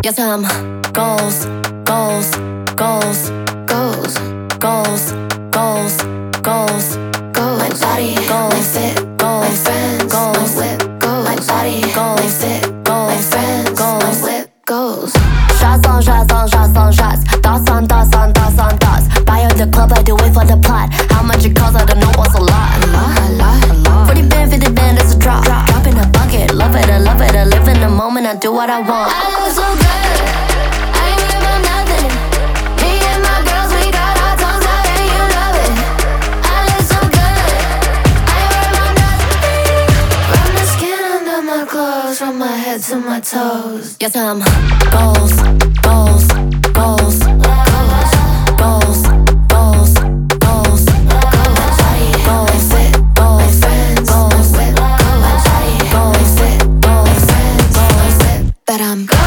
Yes, I'm goals, goals, goals, goals, goals, goals, goals, goals. My body, goals, my fit, goals, my friends, goals, my whip, goals. My body, goals, my fit, goals, my friends, goals, my whip, goals. Shots on shots on shots on shots. Thoughts on thoughts on thoughts on thoughts. Buy out the club, I do it for the plot. How much it costs, I don't know what's a lot. A lot. 40 band, 50 band, that's a drop. Drop in a bucket, love it, I love it. I live in the moment, I do what I want. I look so good, I ain't worried about nothing. Me and my girls, we got our tongues out and you love it. I look so good, I ain't worried about nothing. From the skin under my clothes, from my head to my toes. Yes, I'm goals, goals, goals, goals, goals, goals, goals, goals, fit, goals, friends, goals, whip, goals, goals, fit, goals, friends, goals, whip. But I'm goals,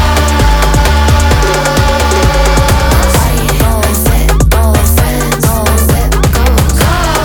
fit, goals, friends, goals, whip, goals,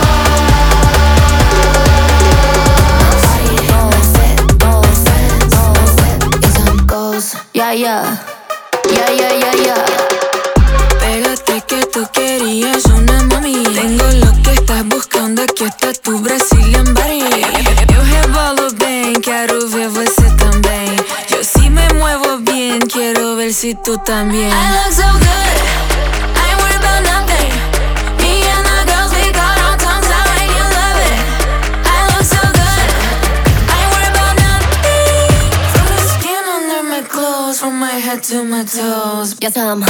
goals, fit, goals, friends, goals, whip. Yes, I'm goals. Yeah, yeah. Yeah, yeah, yeah, yeah. Pégate que tú querías una mami. Tengo lo que estás buscando, aqui está tu Brazilian body. Eu rebolo bem, quero ver você também. Yo sí me muevo bien, quiero ver si tú también. I look so good, I ain't worried about nothing. Me and the girls, we got our tongues out and you love it. I look so good, I ain't worried about nothing. From the skin under my clothes, from my head to my toes. Yes, I'm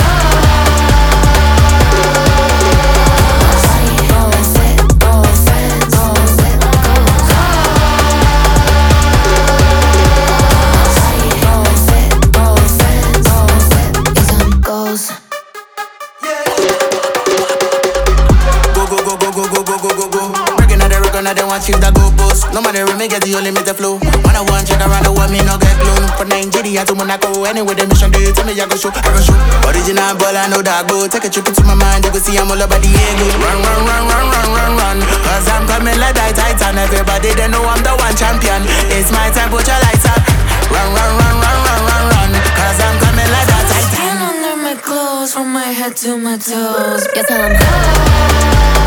I don't want you to go post. No matter where me get the only me the flow. When I want check around the world, me no get blown. From Nigeria to Monaco, anywhere the mission do, tell me I go show, I go show. Original ball, I know that go. Take a trip into my mind, you go see I'm all about the ego. Run, run, run, run, run, run, run. Cause I'm coming like that Titan. Everybody they know I'm the one champion. It's my time, put your lights up. Run, run, run, run, run, run, run. Cause I'm coming like that Titan. Skin under my clothes, from my head to my toes. yes, I'm